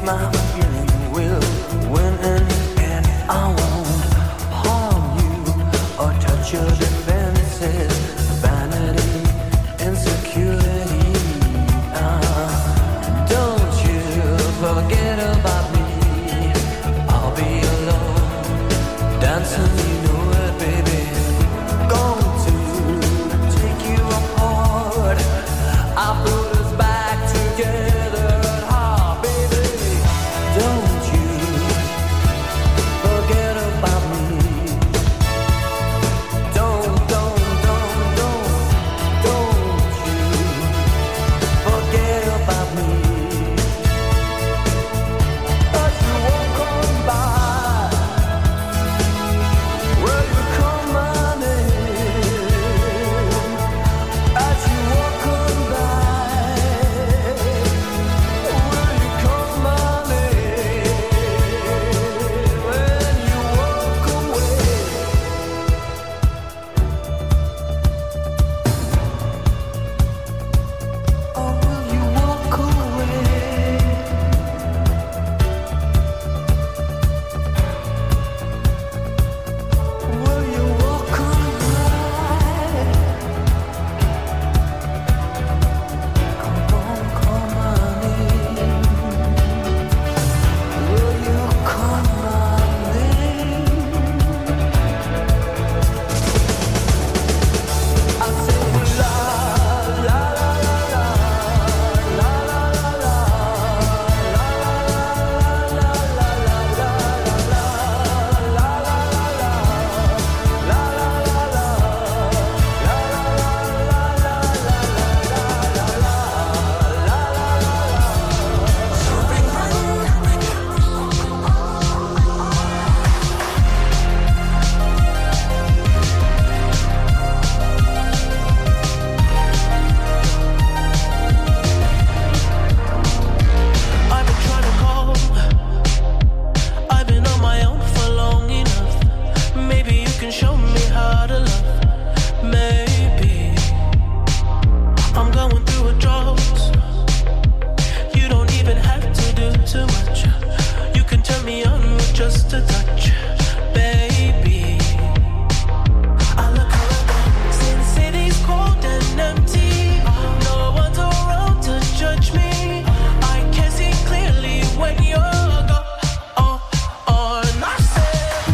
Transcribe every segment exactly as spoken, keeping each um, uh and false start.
my feeling will win in the end. I won't harm you or touch your defenses. Vanity, insecurity. Uh, don't you forget about me. I'll be alone, dancing, you know it, baby. Going to take you apart. I put us back together. Ah, baby, don't you forget about me. Don't, don't, don't, don't, don't you forget about me. As you walk on by, will you call my name? As you walk on by, will you call my name? When you walk away, or will you walk away? Will you walk away? Come on, call my name. Will you call my name? I say la la la la la la la la la la la I've been trying to call. I've been on my own for long enough. Maybe you can show me how to love. Maybe I'm going through a drought. You don't even have to do too much. You can turn me on with just a touch, baby. I look around, see the city's cold and empty. No one's around to judge me. I can see clearly when you're gone. Oh, oh, and I said,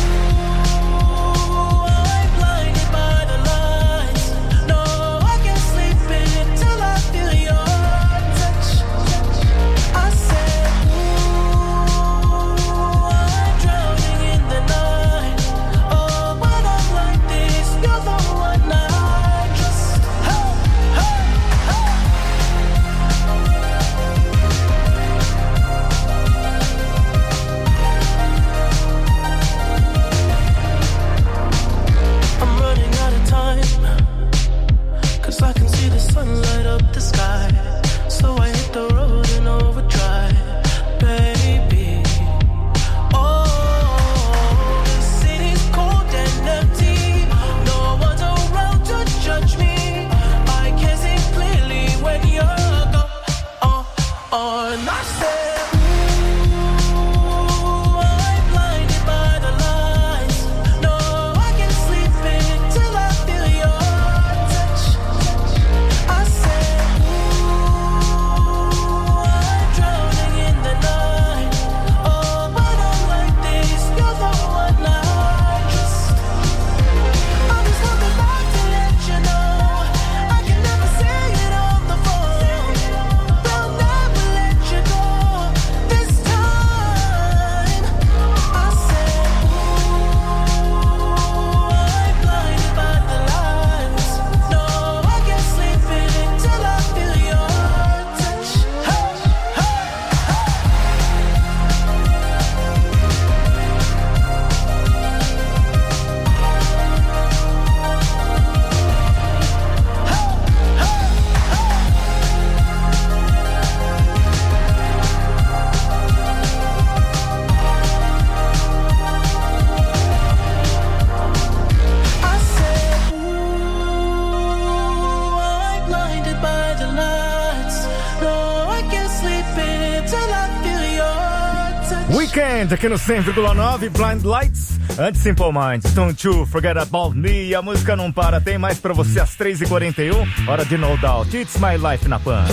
ooh, I'm blinded by the lights. No, I can't sleep until I feel your touch. I said, ooh, I'm drowning in the night. Oh, when I'm like this, you're the one I trust. Hey, hey, hey. I'm running out of time, 'cause I can see the sun light up the sky. So I hit the road in overdrive, baby. Oh, the city's cold and empty. No one's around to judge me. I can see clearly when you're gone. Oh, oh, and I said, ooh, I'm blinded by the lights. No, I can't sleep until I feel your touch. I said, ooh, I'm drowning in the night. Oh, when I'm like this, you're the one I trust. I just wanted back to let you know I can never say it on the phone. They'll never let you go. Weekend aqui no cem vírgula nove, Blind Lights, antes Simple Minds, Don't You Forget About Me. A música não para, tem mais pra você às três e quarenta e um, hora de No Doubt, It's My Life na Pan.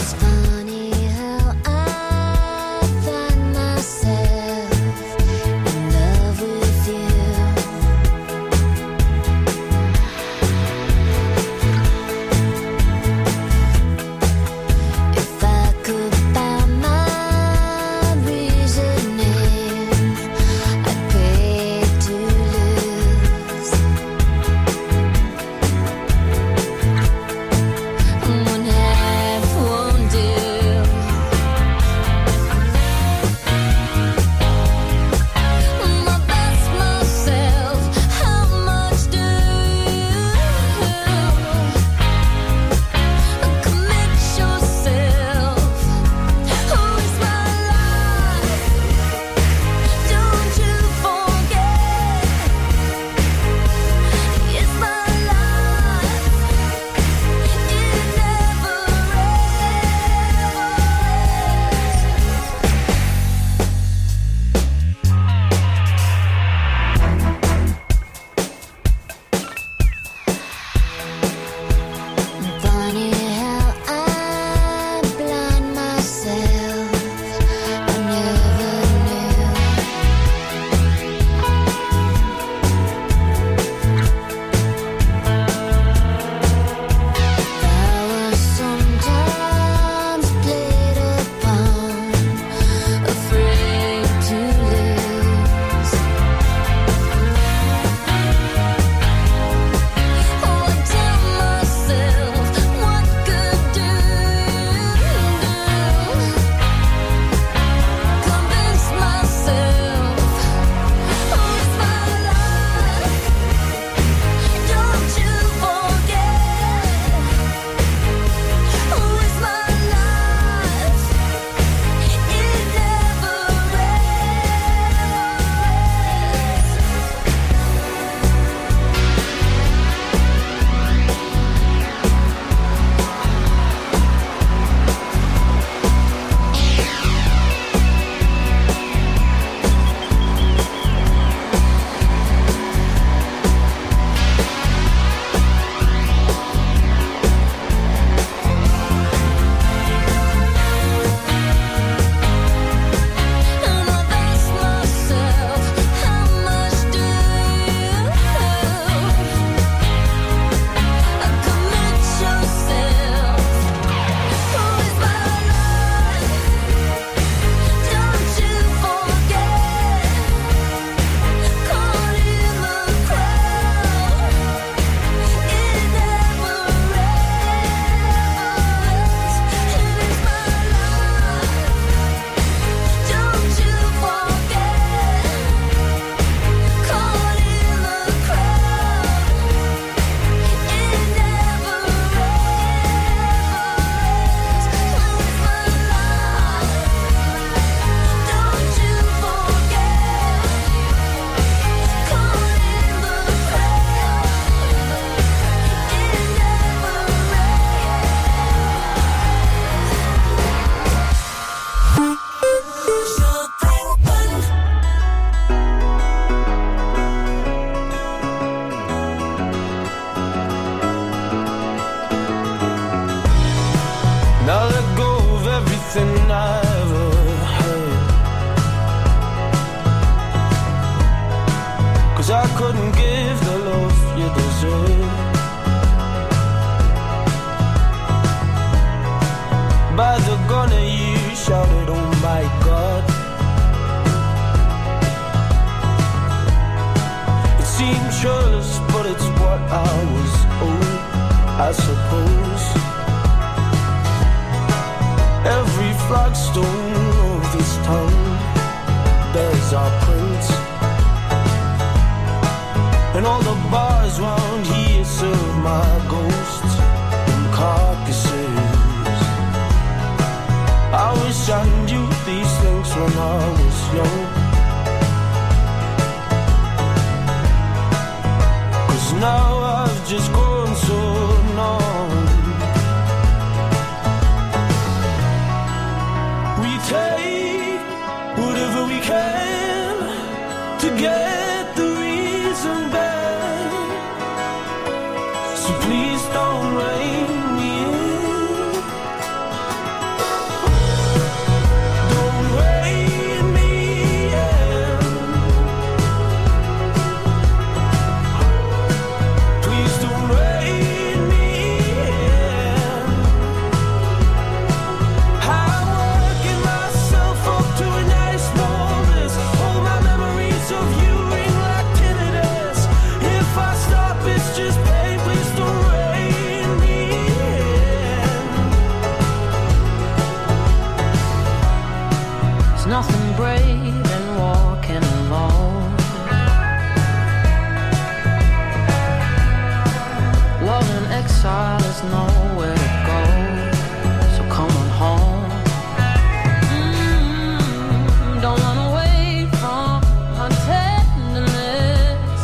Whatever we can There's nothing brave in walking alone. Love in exile is nowhere to go, so come on home. Mm, don't run away from my tenderness.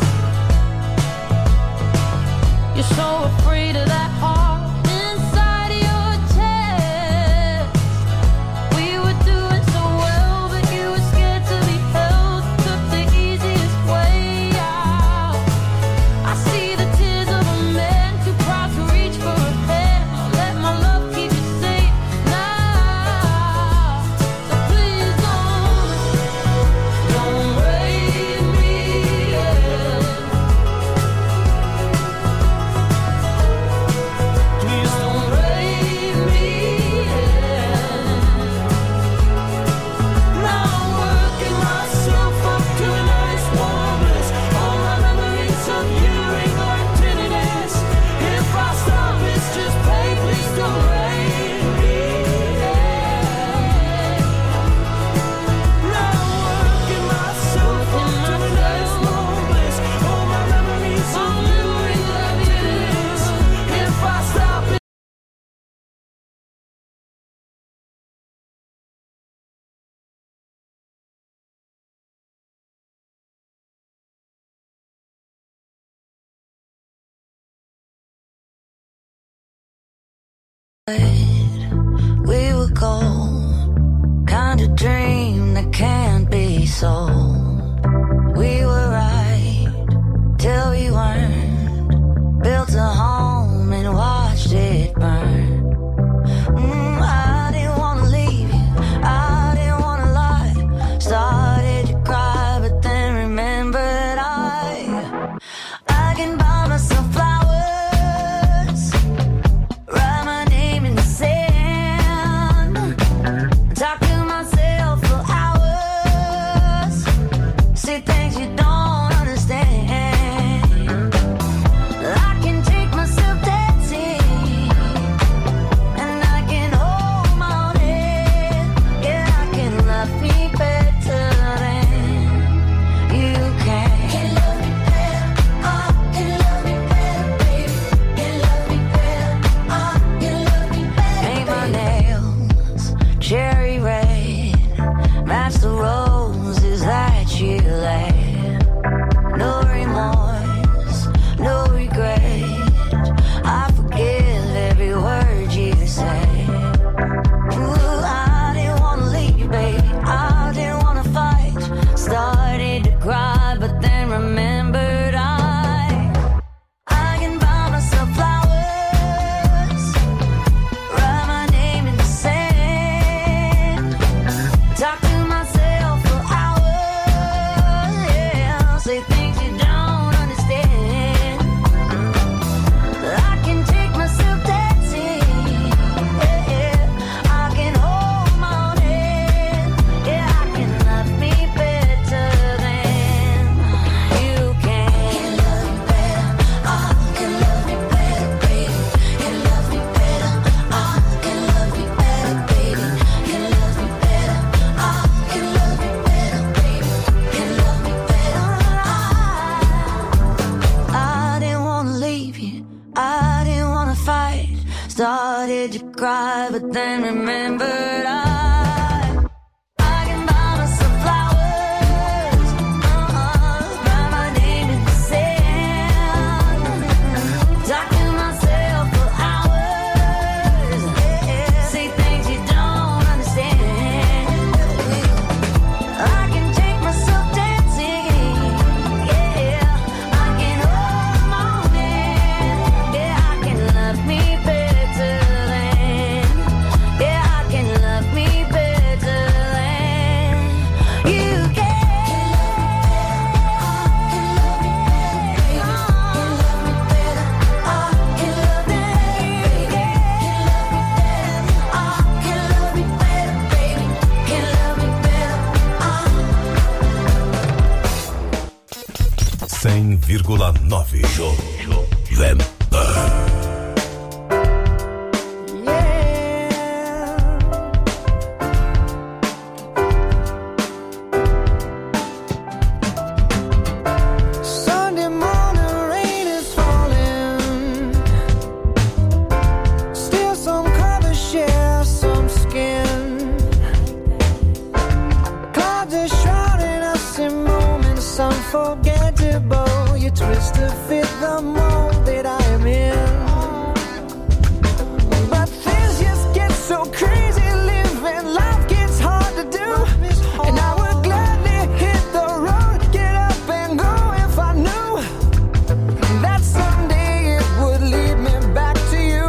You're so afraid of that heart inside your chest. We were doing so well, but you were scared to be held. Took the easiest way out. I see the tears of a man too proud to reach for a hand. I'll let my love keep you safe now. So please don't, don't raise me. Please don't raise me. Now I'm working myself up to a nice warmness. All my memories of you ain't like tenderness. If I stop, it's just pain. Please don't raise me. Now I'm working myself up to a nice warmness. All my memories of you ain't like tenderness. If I stop, it we were gold, kind of dream that can't be sold. We were right till we weren't. Built a home and watched it burn. Mm, I didn't wanna leave you, I didn't wanna lie. Started to cry, but then remembered I I can buy myself flowers, write my name in the sand, talk to myself for hours, say things you don't understand. I can take myself dancing, and I can hold my own head. Yeah, I can love me better than you can. Can love me better, oh, can love me better, baby. Can love me better, oh, can love me better. Paint my nails cherry red, match the roses that you laid. No remorse, no regret. I forgive every word you say. Ooh, I didn't wanna leave, baby. I didn't wanna fight. Started to cry, but then remembered I I can buy myself flowers, write my name in the sand, talk to myself for hours, yeah, say things you don't understand. I can take myself dancing, yeah, I can hold my own head, yeah, I can love me better than you can. Can love me better, oh, can love me better, baby. Can love me better, oh, can love me better, baby. Can love me better, oh, can love me better, baby. Can love me better, oh. I didn't wanna leave you, I didn't wanna fight. Started to cry, but then remembered I I can buy myself flowers, uh-uh, write my name in the sand, talk to myself for hours, yeah, say things you don't understand. I can take myself dancing, yeah, I can hold my own hand, yeah, I can love me better than, yeah, I can love me better than you can. cem vírgula nove Jovem Pan. unforgettable. You twist to fit the mold that I am in. But things just get so crazy, living life gets hard to do. And I would gladly hit the road, get up and go if I knew that someday it would lead me back to you.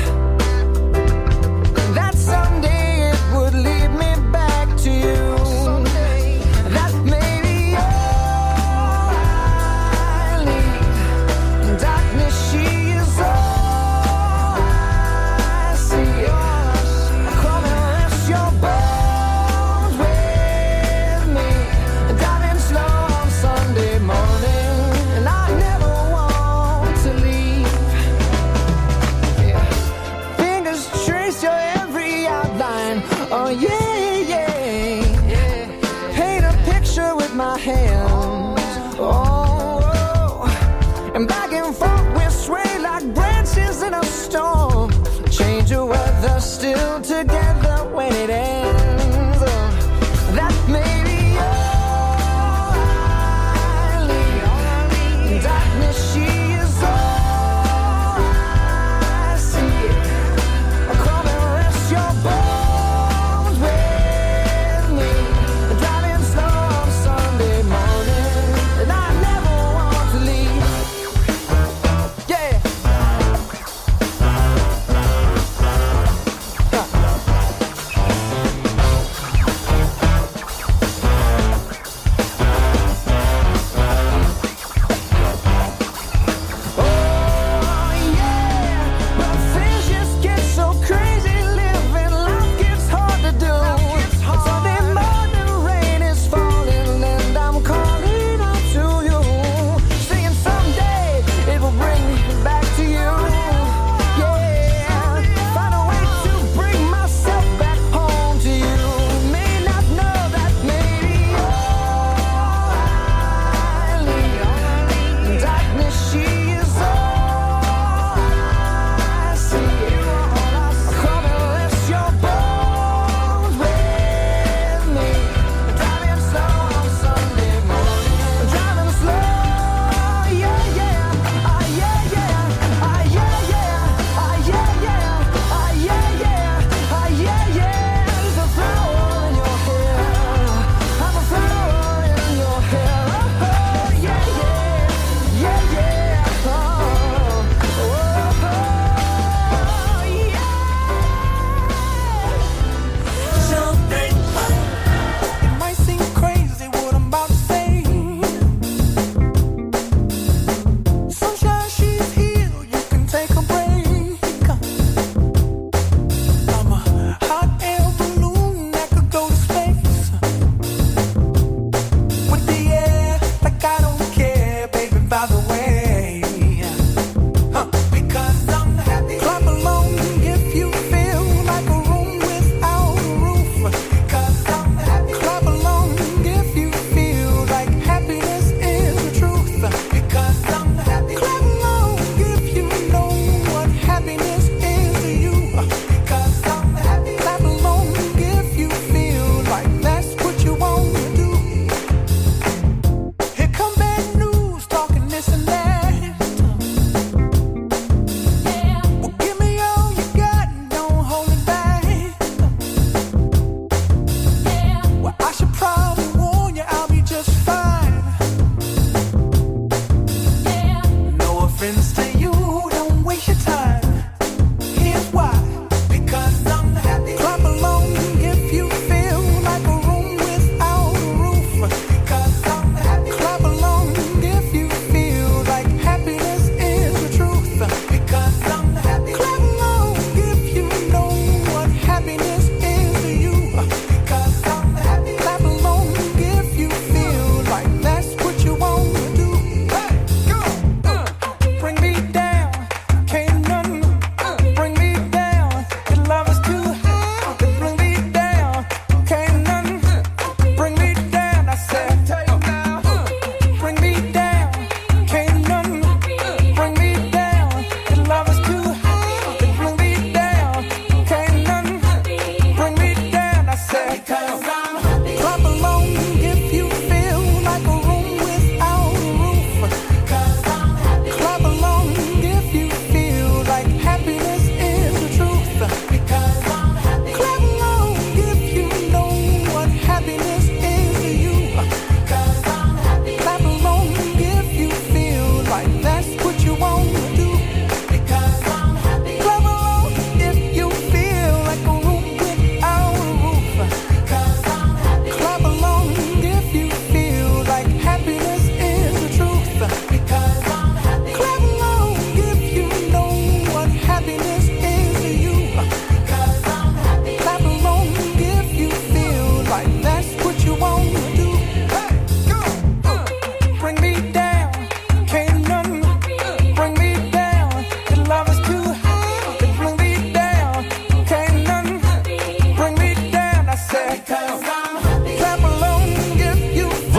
That someday it would lead me back to you. That maybe all I need. Darkness, she is all I see. Come and rest your bones with me. Driving slow on Sunday morning, and I never want to leave. Yeah. Fingers trace your every outline. Oh yeah, yeah, yeah. Paint a picture with my hands. Oh, oh. And back and forth we sway like branches in a storm. Change your weather, still together when it ends. Oh, that may be all I need. Darkness, she is all I see. Come and rest your bones with me. Driving slow on Sunday morning, and I never want to leave. Yeah. Huh.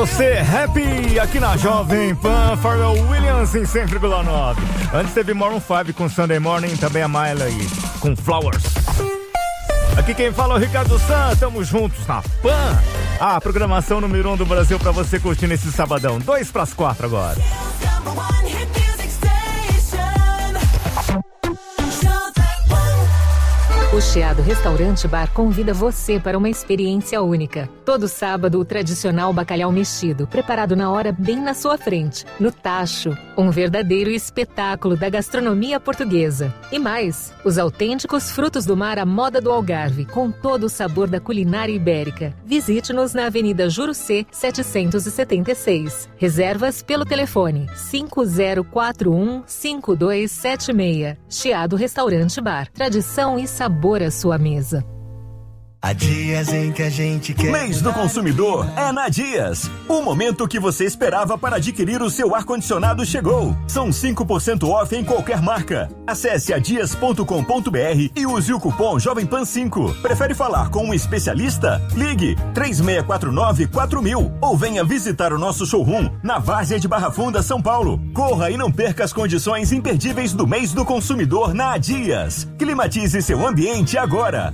você, Happy, aqui na Jovem Pan, Pharrell Williams em cem vírgula nove. Antes teve Maroon cinco com Sunday Morning, também a Miley com Flowers. Aqui quem fala é o Ricardo San, estamos juntos na Pan. A programação número um do Brasil pra você curtir nesse sabadão. Dois pras quatro agora. O Chiado Restaurante Bar convida você para uma experiência única. Todo sábado, o tradicional bacalhau mexido, preparado na hora bem na sua frente, no tacho. Um verdadeiro espetáculo da gastronomia portuguesa. E mais, os autênticos frutos do mar à moda do Algarve, com todo o sabor da culinária ibérica. Visite-nos na Avenida Jurucê, setecentos e setenta e seis. Reservas pelo telefone cinco zero quatro um, cinco dois sete seis. Chiado Restaurante Bar. Tradição e sabor à sua mesa. Há dias em que a gente quer... Mês do consumidor é na Dias. O momento que você esperava para adquirir o seu ar-condicionado chegou. São cinco por cento off em qualquer marca. Acesse a dias ponto com ponto b r e use o cupom Jovem Pan cinco. Prefere falar com um especialista? Ligue três seis quatro nove quatro mil ou venha visitar o nosso showroom na Várzea de Barra Funda, São Paulo. Corra e não perca as condições imperdíveis do mês do consumidor na Dias. Climatize seu ambiente agora.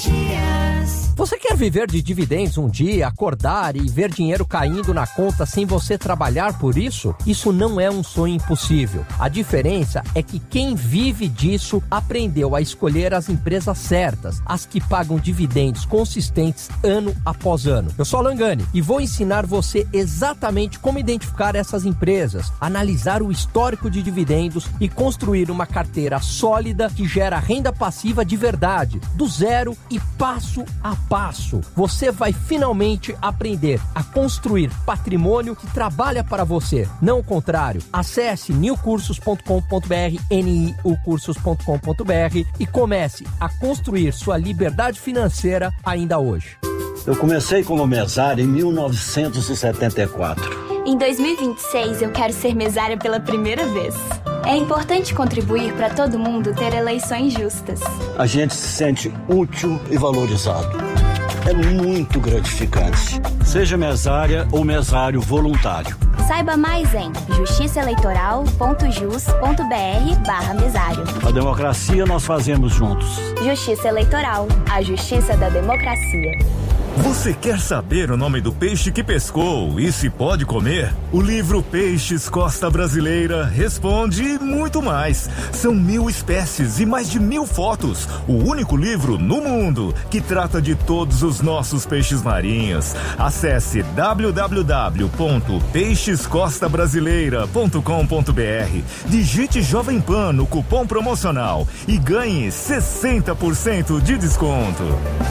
Dias. Você quer viver de dividendos um dia, acordar e ver dinheiro caindo na conta sem você trabalhar por isso? Isso não é um sonho impossível. A diferença é que quem vive disso aprendeu a escolher as empresas certas, as que pagam dividendos consistentes ano após ano. Eu sou Langani e vou ensinar você exatamente como identificar essas empresas, analisar o histórico de dividendos e construir uma carteira sólida que gera renda passiva de verdade, do zero e passo a passo. Você vai finalmente aprender a construir patrimônio que trabalha para você, não o contrário. Acesse new cursos ponto com ponto b r, n i u cursos ponto com ponto b r e comece a construir sua liberdade financeira ainda hoje. Eu comecei como mesário em mil novecentos e setenta e quatro. Em dois mil e vinte e seis, eu quero ser mesária pela primeira vez. É importante contribuir para todo mundo ter eleições justas. A gente se sente útil e valorizado. É muito gratificante. Seja mesária ou mesário voluntário. Saiba mais em justiça eleitoral ponto jus ponto b r barra mesário. A democracia nós fazemos juntos. Justiça Eleitoral, a justiça da democracia. Você quer saber o nome do peixe que pescou e se pode comer? O livro Peixes Costa Brasileira responde e muito mais. São mil espécies e mais de mil fotos. O único livro no mundo que trata de todos os nossos peixes marinhos. Acesse w w w ponto peixes costa brasileira ponto com ponto b r. Digite Jovem Pan no cupom promocional e ganhe sessenta por cento de desconto.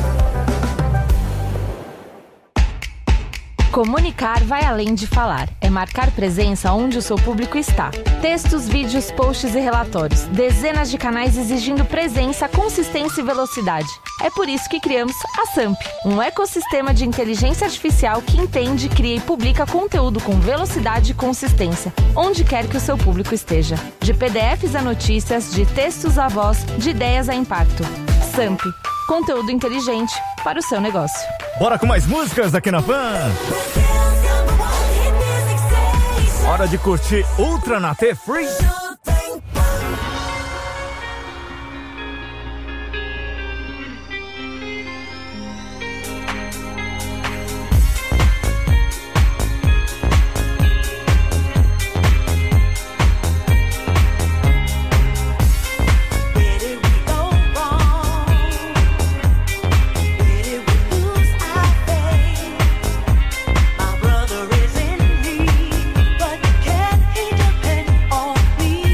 Comunicar vai além de falar. É marcar presença onde o seu público está. Textos, vídeos, posts e relatórios. Dezenas de canais exigindo presença, consistência e velocidade. É por isso que criamos a Samp, um ecossistema de inteligência artificial que entende, cria e publica conteúdo com velocidade e consistência, onde quer que o seu público esteja. De P D Fs a notícias, de textos a voz, de ideias a impacto. Samp, conteúdo inteligente para o seu negócio. Bora com mais músicas aqui na Pan. Hora de curtir Ultra na T Free. Brother is in me, but can he depend on me?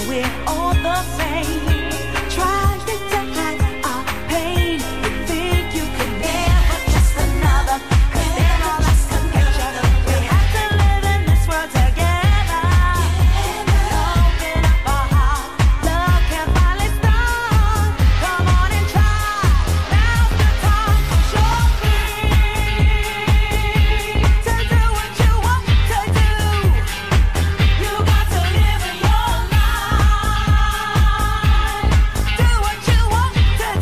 we're all the same. Trying to hide our pain. You think you could never just another. Cause they're all us to each other. We have to live in this world together. Open up our heart. Love can finally start. Come on and try. Now's the time. You're free to do what you want to do. You got to live in your life. Do what you want to do.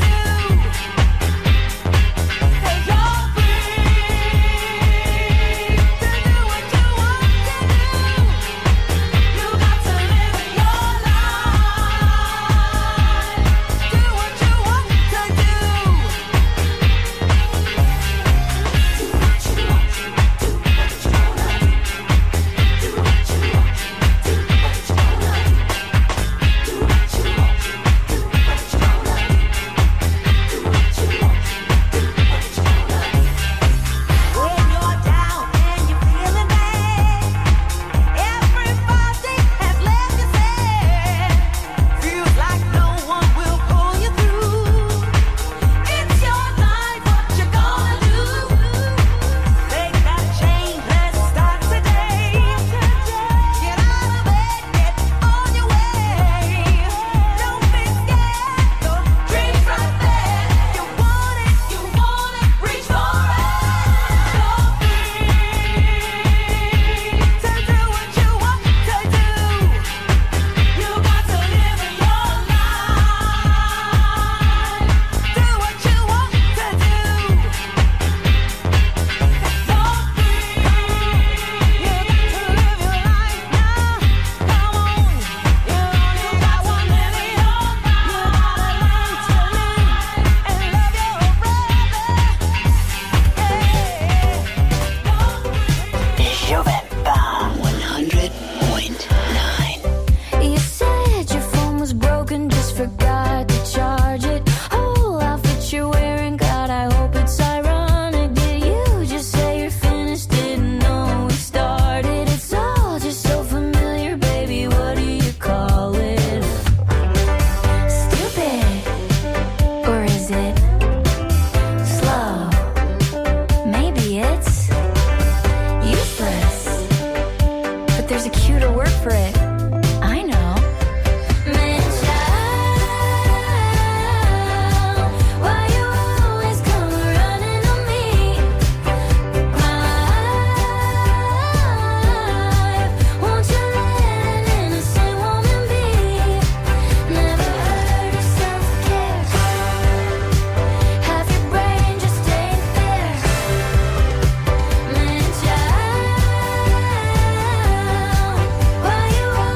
Say you're free to do what you want to do. You got to live in your life. Do what you want to do. When you're down and you're feeling bad, everybody has left you sad. Feels like no one will pull you through. It's your life, what you gonna do? Make that change, let's start today. Get out of bed, get on your way. Don't be scared, your dreams right there. You want it, you want it, reach for it. You're free to do what you want to do. You got to live in your life. Do what you want to do. You're free. You got to live your life now. Come on. You only got one minute. You gotta learn to live and love your brother. Juventa one hundred point nine. You said your phone was broken, just forgot to charge it. Whole outfit you're wearing, God, I hope it's ironic. Did you just say you're finished? Didn't know we started. It's all just so familiar, baby. What do you call it? Stupid, or is it slow? Maybe it's useless, but there's a cuter word for it. I know. Man, child, why you always come running on me? My life, won't you let an innocent woman be? Never heard of self-care. Half your brain just ain't there. Man, child, why you always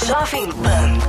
Jovem Pan.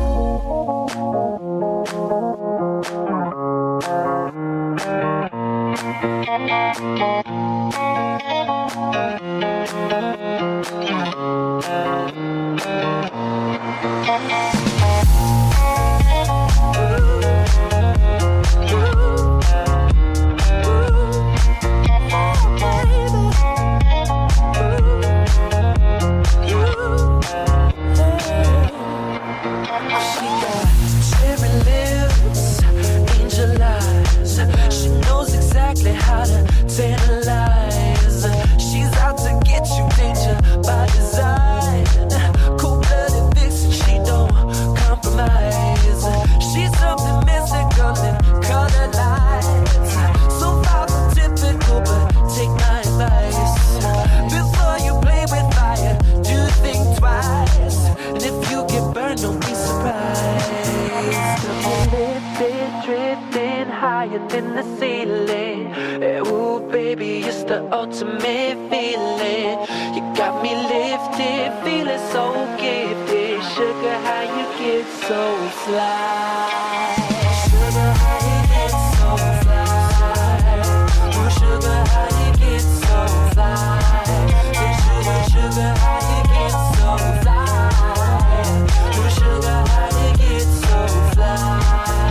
How to tantalize. She's out to get you, danger by design. Cold-blooded vixen, she don't compromise. She's something mystical in colored lights. So far from typical, but take my advice. Before you play with fire, do think twice. And if you get burned, don't be surprised. Lifted, drifting higher than the ceiling. Ooh, baby, it's the ultimate feeling. You got me lifted, feeling so gifted. Sugar, how you get so fly? Sugar, how you get so fly? Oh, sugar, how you get so fly? Hey, sugar, sugar, how you get so fly? Oh, sugar, how you get so fly?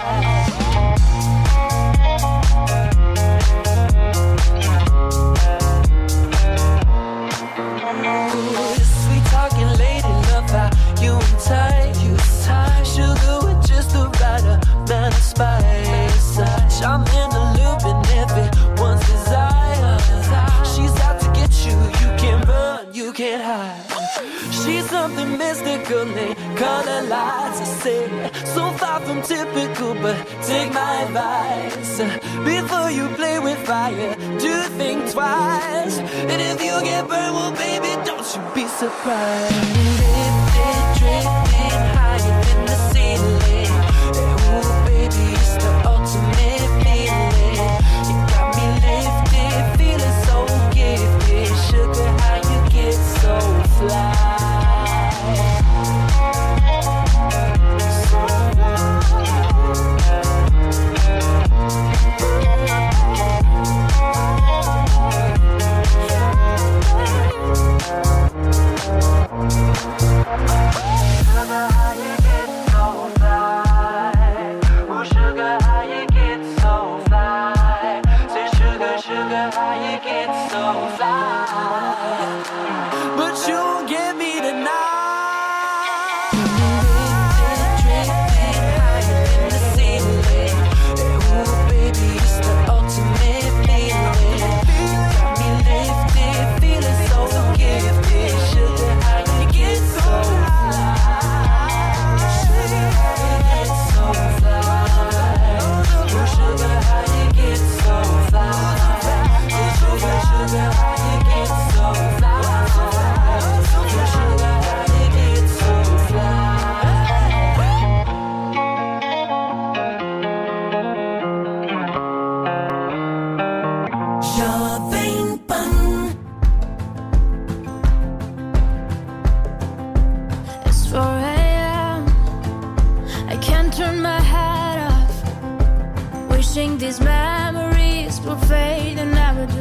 Sweet talking lady, love how you entice. Sugar with just the right amount of spice. Charming, alluding everyone's desire. She's out to get you, you can't run, you can't hide. She's something mystical, they color lights. I say, so far from typical, but take my advice. Before you play with fire, do think twice. And if you get burned, well, baby, don't you be surprised. Lifted, drifting higher than the ceiling. Ooh, baby, it's the ultimate feeling. You got me lifted, feeling so gifted. Sugar, how you get so fly? These memories will fade and never do.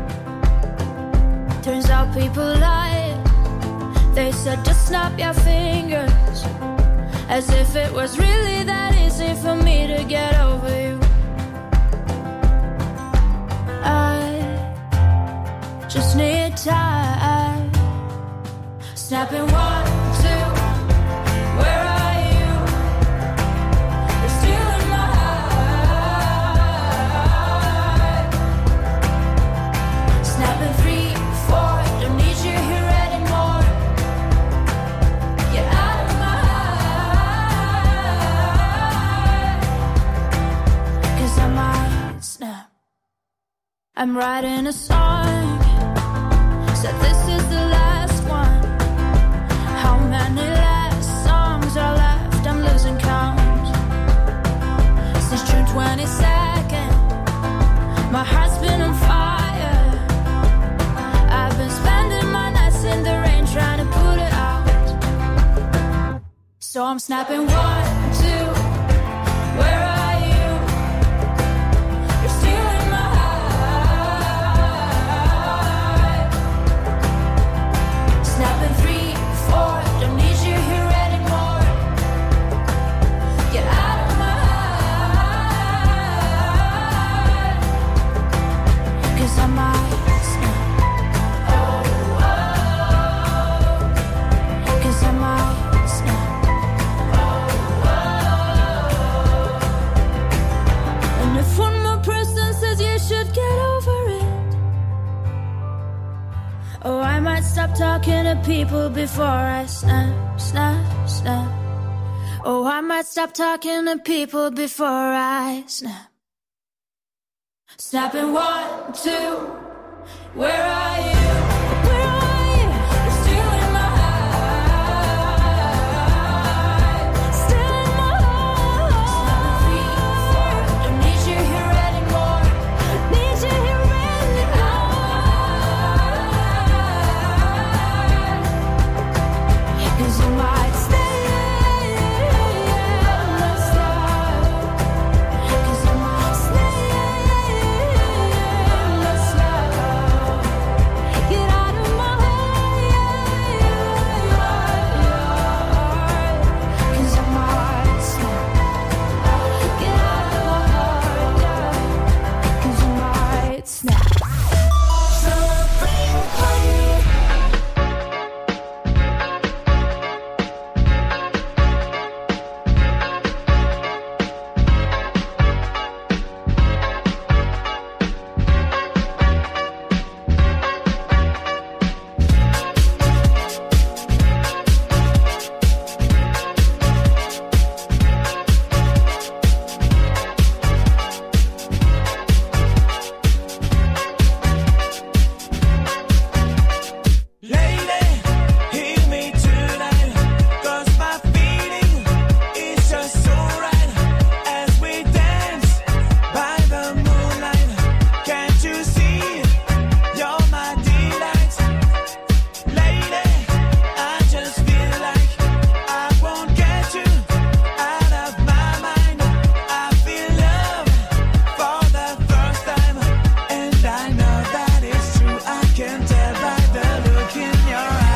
Turns out people lie. They said just snap your fingers, as if it was really that easy for me to get over you. I just need time. Snapping one, two, where are I'm writing a song, said this is the last one. How many last songs are left? I'm losing count. Since June twenty-second, my heart's been on fire. I've been spending my nights in the rain trying to put it out. I'm snapping one, two. Where are you? You're stealing my heart. Snapping three, four. Don't need you here anymore. Get out of my heart. 'Cause I might snap. Oh, oh. 'Cause I might snap. Oh, oh. And if one more person says you should get over it, oh, I might stop talking to people before I snap, snap, snap. Oh, I might stop talking to people before I snap. Snapping one, two. Where are you? Where are you? You're stealing my heart. Stealing my heart. Snapping three, four. Don't need you here anymore. Need you here anymore. 'Cause you might stay and not stop. 'Cause you might stay and not stop. Get out of my heart. 'Cause I might snap. Get out of my heart. 'Cause I might snap. Something funny. Lady, hear me tonight, 'cause my feeling is just so right as we dance by the moonlight. Can't you see you're my delight? Lady, I just feel like I won't get you out of my mind. I feel love for the first time, and I know that it's true. I can tell by the look in your eyes.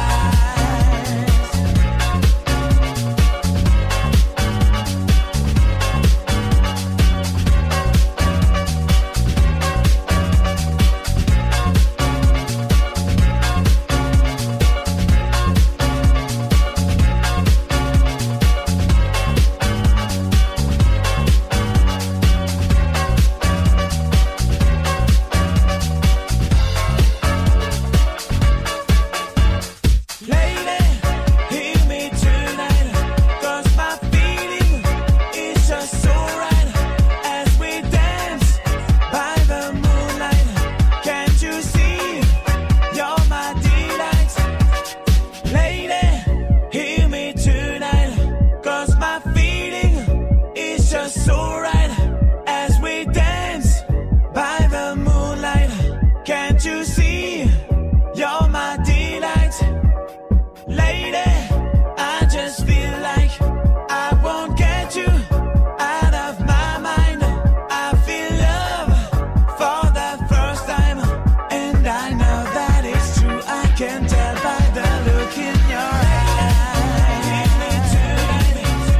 Lady, hear me tonight, 'cause my feeling is just so right as we dance by the moonlight. Can't you see you're my delight? Lady, hear me tonight, 'cause my feeling is just so right as we dance by the moonlight. Can't you see you're my delight? Lady, I just feel like I won't get you out of my mind. I feel love for the first time, and I know that it's true. I can tell by the look in your eyes. Hear me tonight,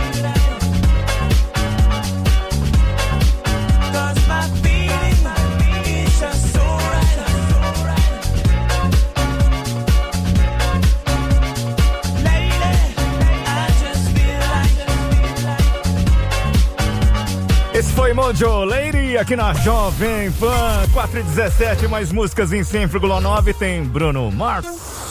'cause my feeling is just so right. Lady, I just feel like. Esse foi Mojo Lady aqui na Jovem Pan. quatro e dezessete, mais músicas em cem vírgula nove. Tem Bruno Mars.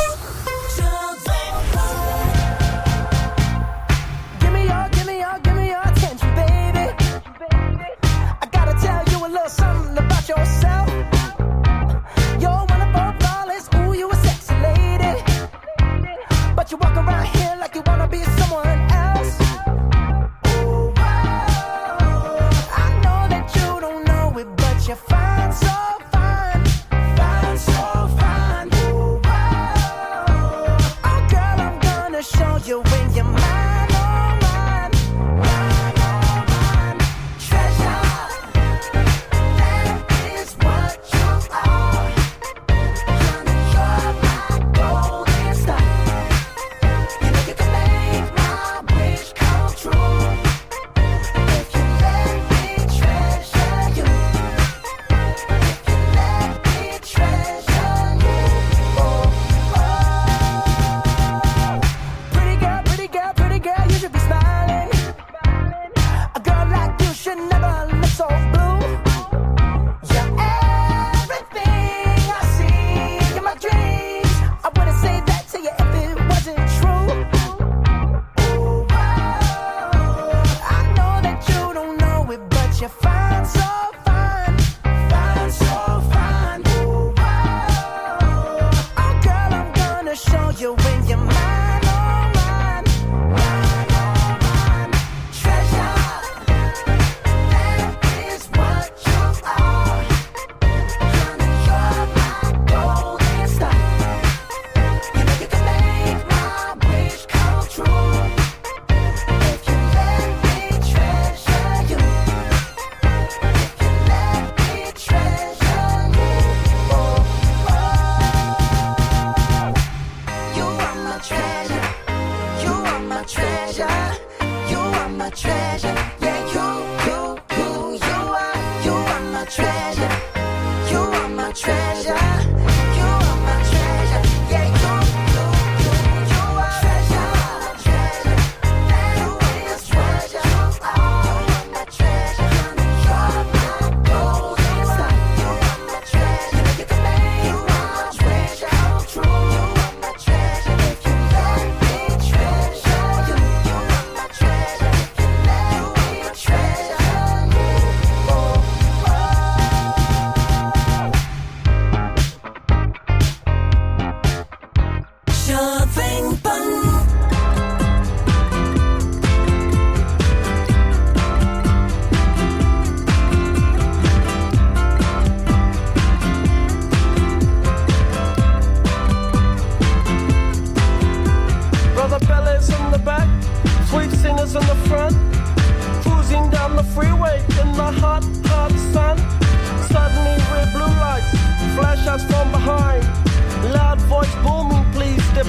Give me your, give me your, give me your attention, baby. I gotta tell you a little something about yourself. You're wonderful, flawless, ooh, you a sexy lady. But you walk around here like you wanna be someone else. Ooh, wow. I know that you don't know it, but you're fine, so fine. Fine, so fine. Ooh, wow.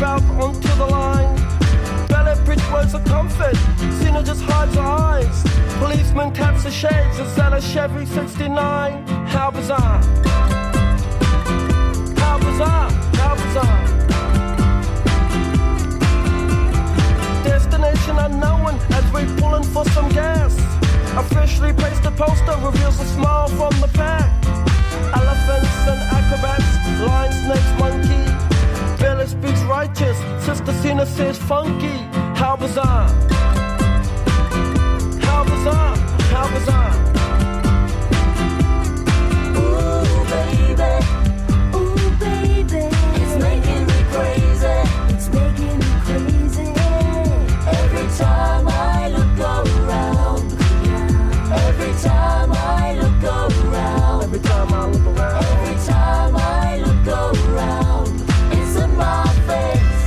out onto the line. Ballet bridge words of comfort, Cena just hides her eyes. Policeman taps the shades and sell a Chevy sixty-nine. How bizarre, how bizarre, how bizarre. Destination unknown as we're pulling for some gas. Officially placed a poster, reveals a smile from the pack. Elephants and acrobats, lion, snakes, monkey. Billy speaks righteous, Sister Cena says funky. How bizarre, how bizarre, how bizarre. Ooh, baby, ooh, baby, it's making me crazy, it's making me crazy. Every time I look around, every time I look around, every time I look around, every time I look around, it's in my face.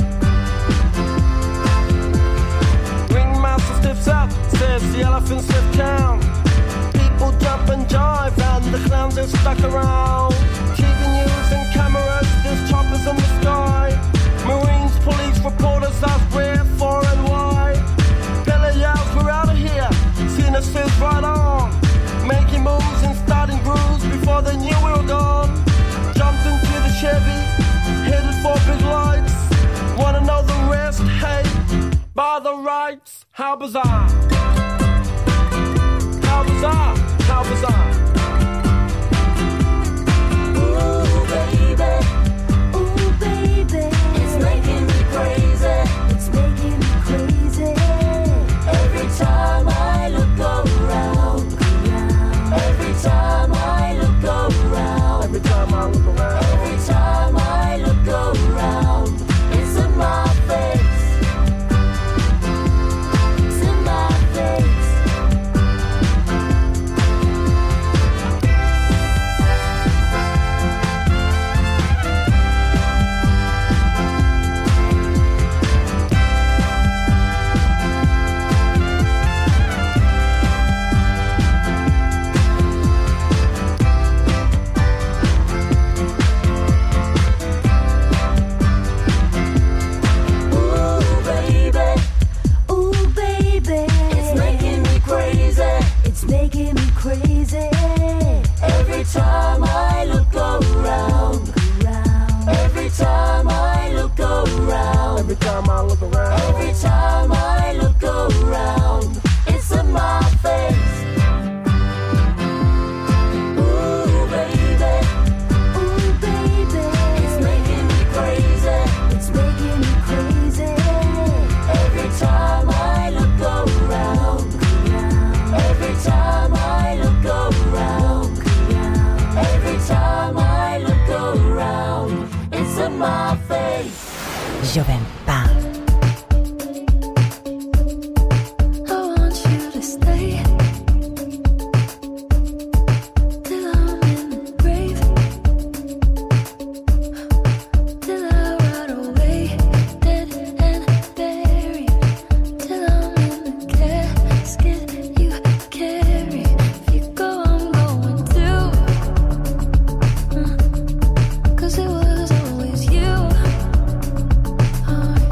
Ringmaster stiffs up, says the elephants left town. People jump and jive and the clowns are stuck around. T V news and cameras, there's choppers in the sky. Marines, police, reporters ask where, for and why. Billy yells, we're out of here. Cena says right on. Making moves and starting grooves before they knew we were gone. Jumped into the Chevy, headed for big lights. Wanna know the rest? Hey, by the rights. How bizarre, how bizarre, how bizarre. Ooh, baby, ooh, baby, it's making me crazy, it's making me crazy. Every time I look around, every time I look around, every time I look around, every time I look around, it's in my face, it's in my face. Making me crazy. Every time I look around, every time I look around, every time I look around, every time I look around, it's in my face. Ooh, baby, ooh, baby, it's making me crazy, it's making me crazy. Every time I look around, every time I look around, every time I look around, it's in my face. Jovem Pan. I want you to stay till I'm in the grave, till I rot away, dead and buried, till I'm in the casket you carry. If you go, I'm going too, uh, 'cause it was always you. Oh,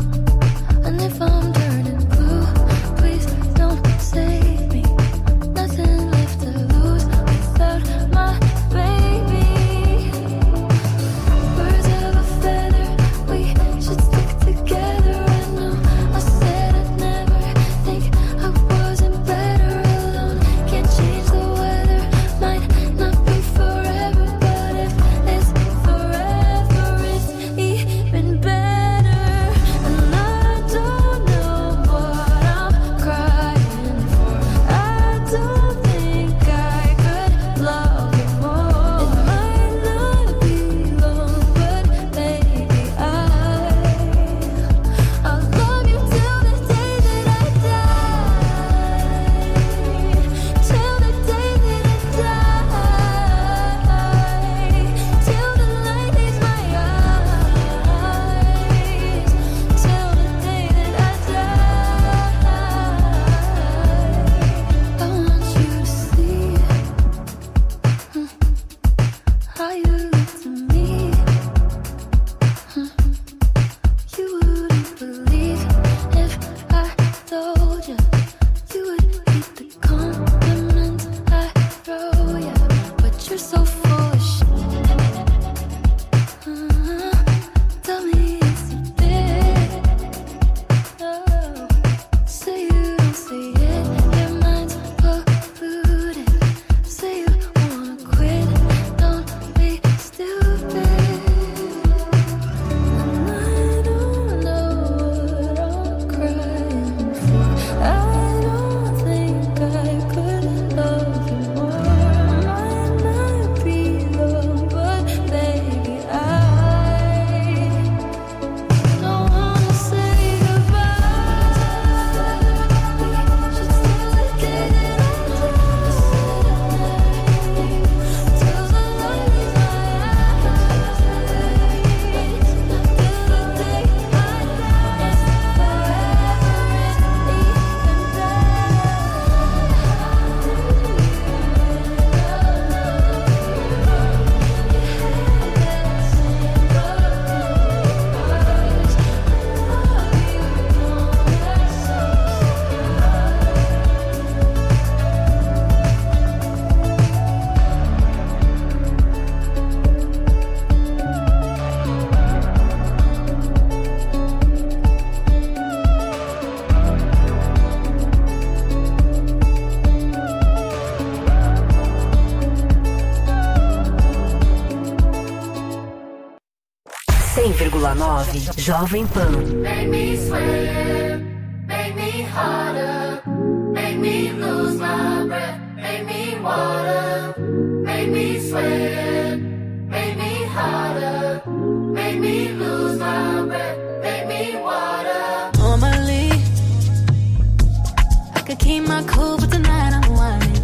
cem vírgula nove Jovem Pan. Make me sweat, make me harder, make me lose my breath, make me water, make me sweat, make me harder, make me lose my breath, make me water. Normally, I could keep my cool, but tonight I'm whining.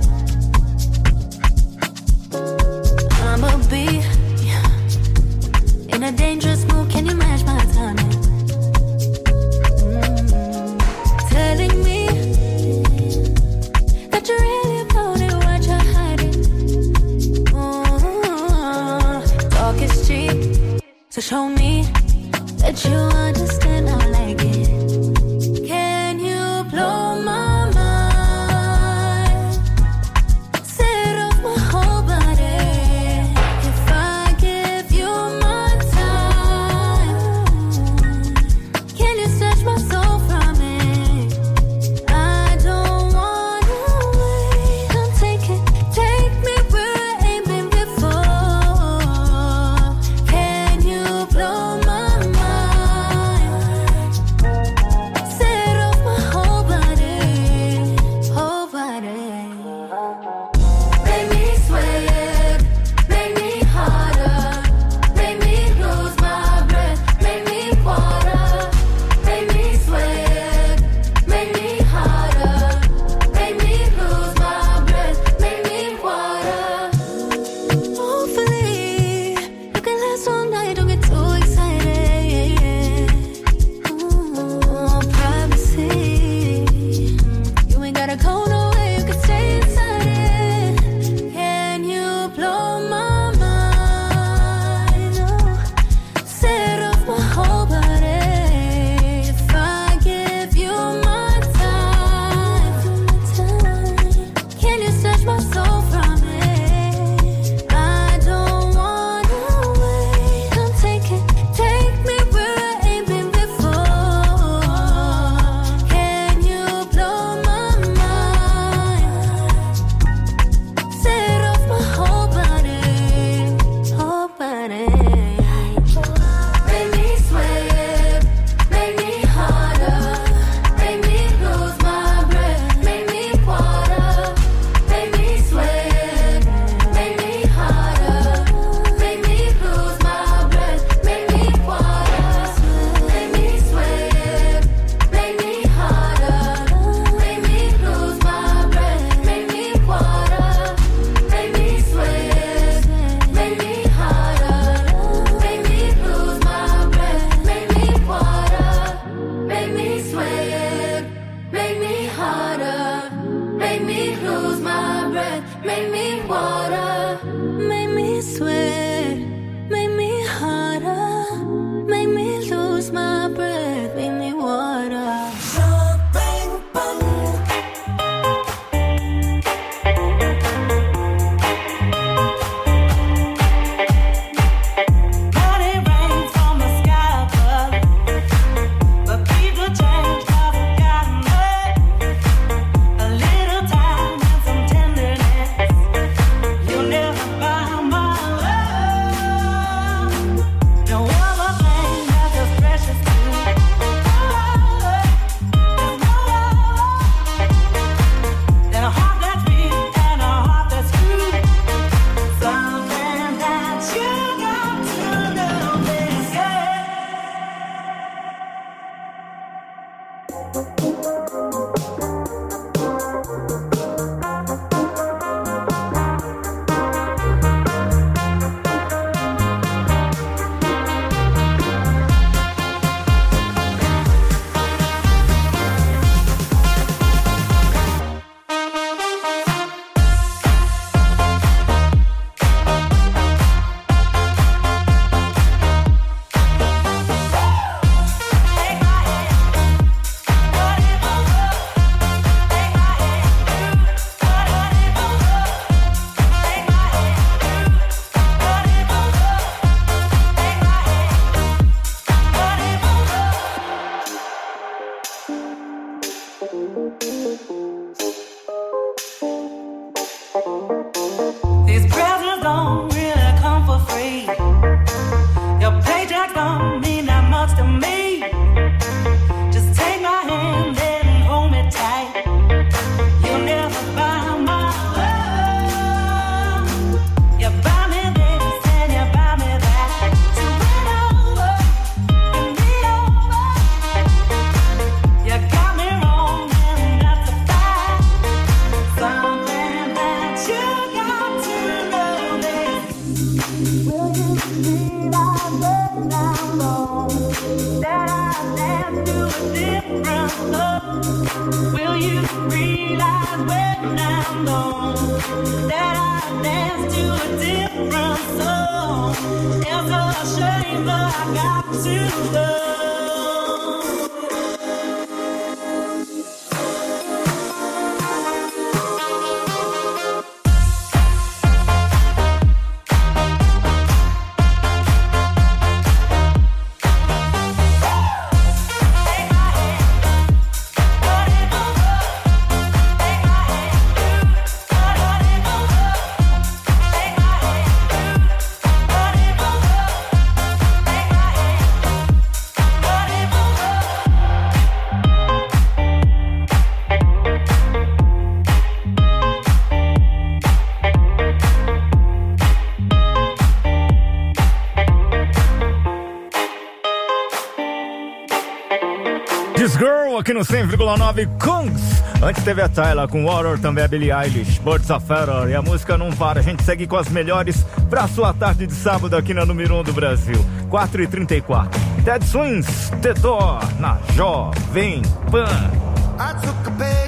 I'ma be in a dangerous mood, can you match my timing? Mm-hmm. Telling me that you're really about it, what you're hiding. Mm-hmm. Talk is cheap, so show me that you understand I like it. Can you blow my mind? Set off my whole body. If I give you my time, can you snatch my soul from it? I don't wanna wait. Come take it, take me where I ain't been before. Can you blow my mind? realize that I'm wrong, that I dance to a different song? Will you realize when I'm gone that I dance to a different song? It's a shame, but I got to go. Aqui no cem vírgula nove Kungs. Antes teve a Tyla com Water, também a Billie Eilish, Birds of Feather. E a música não para, a gente segue com as melhores pra sua tarde de sábado aqui na número um do Brasil. quatro e trinta e quatro. Ted Swings, The Door, na Jovem Pan. I took a page